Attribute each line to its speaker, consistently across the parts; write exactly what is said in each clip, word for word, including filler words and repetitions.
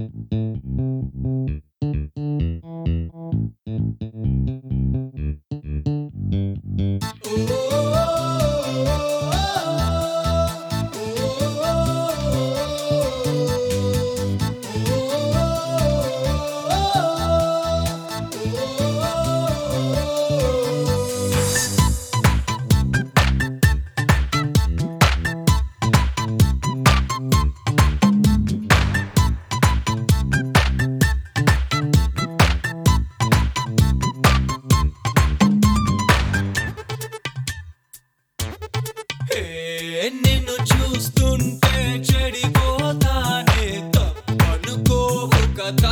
Speaker 1: నిన్ను చూస్తుంటే చెడిపోతానే తప్పనుకోవు కదా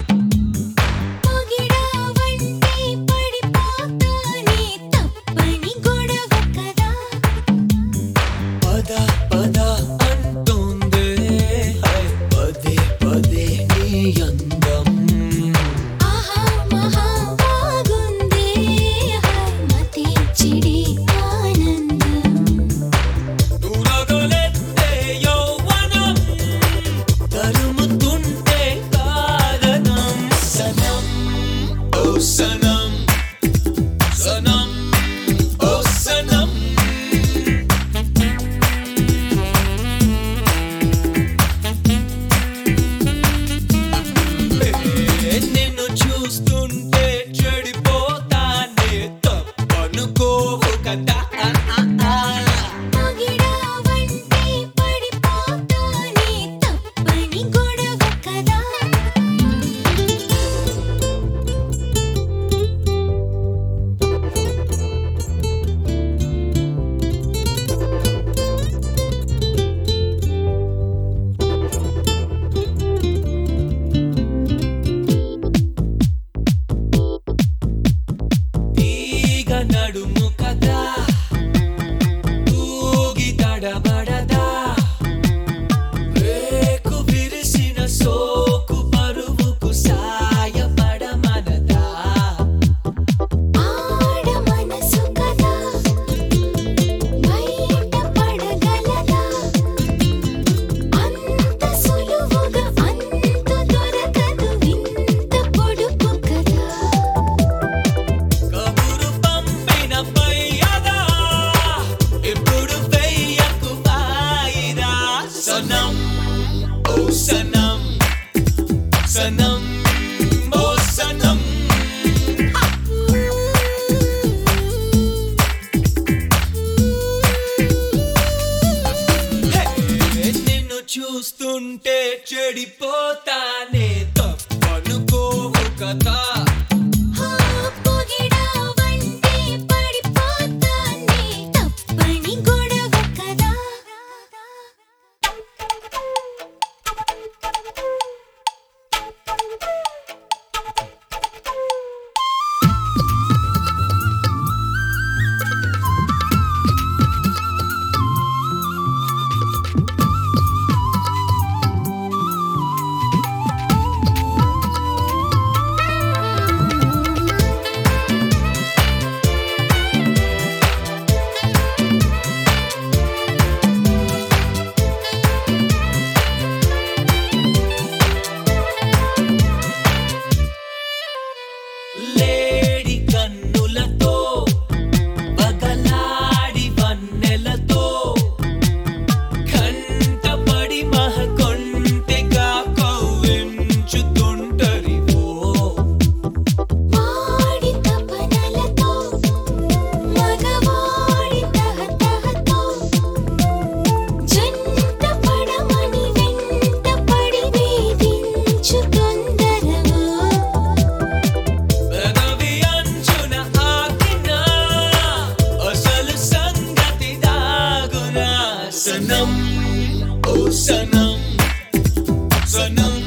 Speaker 2: పొగిడావంటే పడిపోతానే తప్పని గొడవ కదా
Speaker 1: పద పద అంటుందే పదే పదే నీ అందం
Speaker 2: ఆహా మహా బాగుందే మతి చెడి
Speaker 1: Sanam, Sanam, oh Sanam. నిన్ను చూస్తుంటే చెడిపోతానే తప్పనుకోవు కదా
Speaker 2: పొగిడావంటే పడిపోతానే తప్పని గొడవ కదా
Speaker 1: నడుము కదా తూగి తడబడదా రేకు విరిసిన సోకు పరువుకు సాయపడమనదా
Speaker 2: ఆడ మనసు కదా బయట పడగలదా అంత సులువుగా అంత దొరకదు వింత పొడుపు కదా
Speaker 1: కబురు పంపిన పయ్యదా ఇప్పుడు వెయ్యకు వాయిదా సనం ఓ సనం సనం ఓ సనం నిన్ను చూస్తుంటే చెడిపోతానే తప్పనుకోవు కదా
Speaker 2: పొగిడావంటే పడిపోతానే తప్పని గొడవ కదా
Speaker 1: లేడి కన్నులతో బగలాడి వన్నెలతో కంటపడి మహకొంటెగా కవ్వించుతుంటరివో
Speaker 2: వాడి తపనలతో మగవాడి తహతహతో జంట పడమని వెంట పడి వేధించు తొందరవో
Speaker 1: పెదవి అంచున ఆగినా అసలు సంగతి దాగునా సనం ఓ సనం సనం